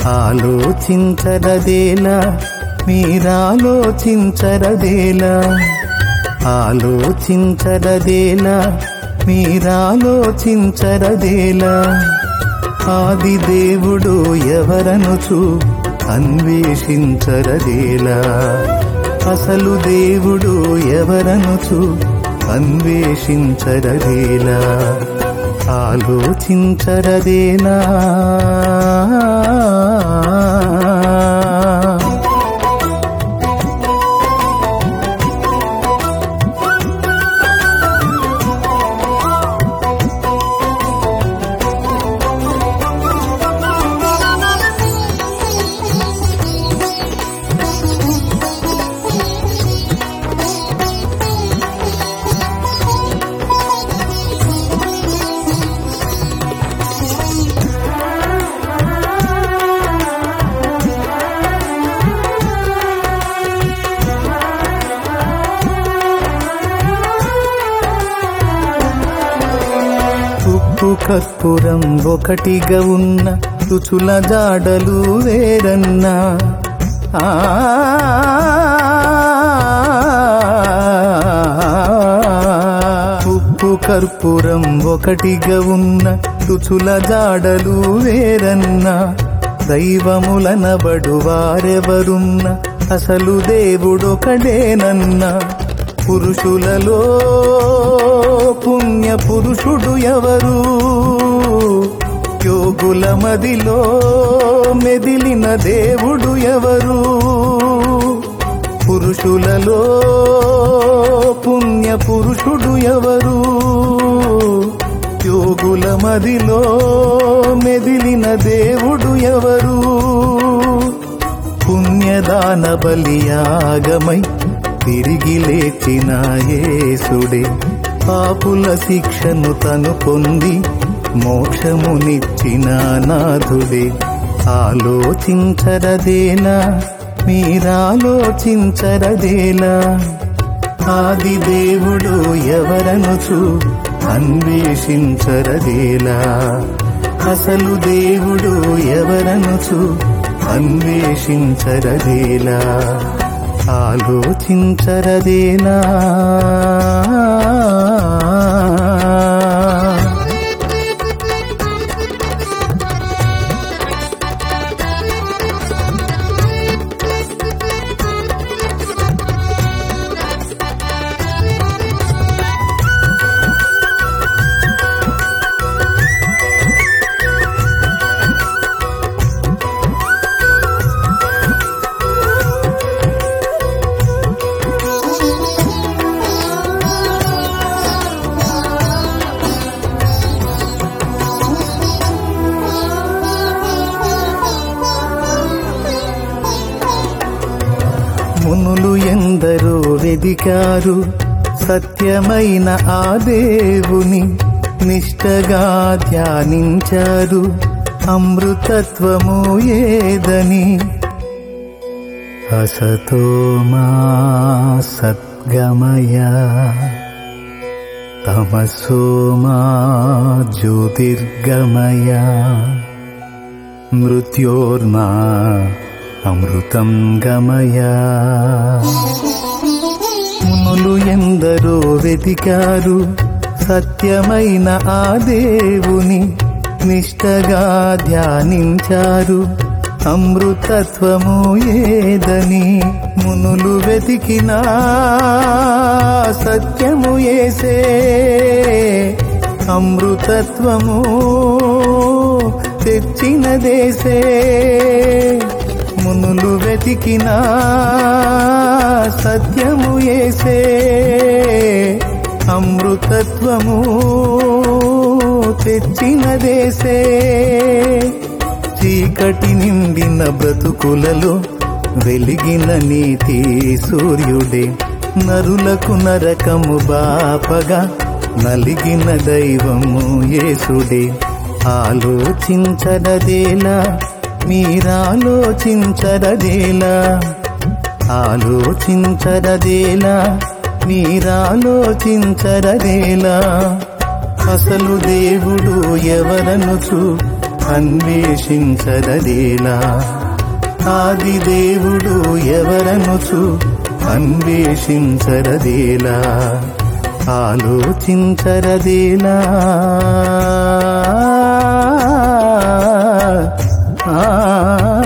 ఆలోచించరదేలా మీరాలోచించరదేలా ఆలోచించరదేలా మీరాలోచించరదేలా ఆది దేవుడు ఎవరనుచు అన్వేషించరదేలా అసలు దేవుడు ఎవరనుచు అన్వేషించరదేలా ఆలోచించరదేలా ఉప్పు కర్పూరం ఒకటిగా ఉన్న రుచుల జాడలు వేరన్నా ఉప్పు కర్పూరం ఒకటిగా ఉన్న రుచుల జాడలు వేరన్నా దైవములనబడు వారెవరున్న అసలు దేవుడొకడేనన్నా పురుషులలో పుణ్య పురుషుడు ఎవరు యోగుల మదిలో మెదిలిన దేవుడు ఎవరు పురుషులలో పుణ్య పురుషుడు ఎవరు యోగుల మదిలో మెదిలిన దేవుడు ఎవరు పుణ్యదాన బలియాగమై తిరిగి లేచిన యేసుడే పాపుల శిక్షను తను పొంది మోక్షమునిచ్చిన నాథుడే ఆలోచించరదేలా మీరాలోచించరదేలా ఆది దేవుడు ఎవరనుచు అన్వేషించరదేలా అసలు దేవుడు ఎవరనుచు అన్వేషించరదేలా ఆలోచించరదేలా మునులు ఎందరో వెదికారు సత్యమైన ఆ దేవుని నిష్టగా ధ్యానించారు అమృతత్వము ఏదని అసతో మా సద్గమయ తమసో మా జ్యోతిర్గమయ మృత్యోర్మా అమృతం గమయ మునులు ఎందరో వెతికారు సత్యమైన ఆ దేవుని నిష్టగా ధ్యానించారు అమృతత్వము ఏదని మునులు వెతికినా సత్యము యేసే అమృతత్వము తెచ్చిన దేశే మునులు వెతికినా సత్యము యేసే అమృతత్వము తెచ్చిన దేశే చీకటి నిండిన బ్రతుకులలో వెలిగిన నీతి సూర్యుడే నరులకు నరకము బాపగా నలిగిన దైవము యేసుడే ఆలోచించరదేలా మీరాలోచించరదేలా ఆలోచించరదేలా మీరాలోచించరదేలా అసలు దేవుడు ఎవరనుచు అన్వేషించరదేలా ఆది దేవుడు ఎవరనుచు అన్వేషించరదేలా ఆలోచించరదేలా ఆ